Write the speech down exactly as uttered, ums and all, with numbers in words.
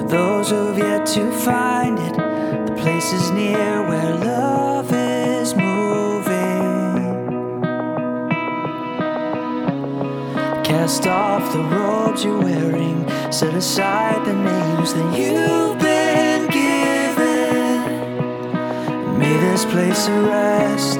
those who've yet to find it, the place is near where love is moving. Cast off the robes you're wearing, set aside the names that you've been given. May this place a rest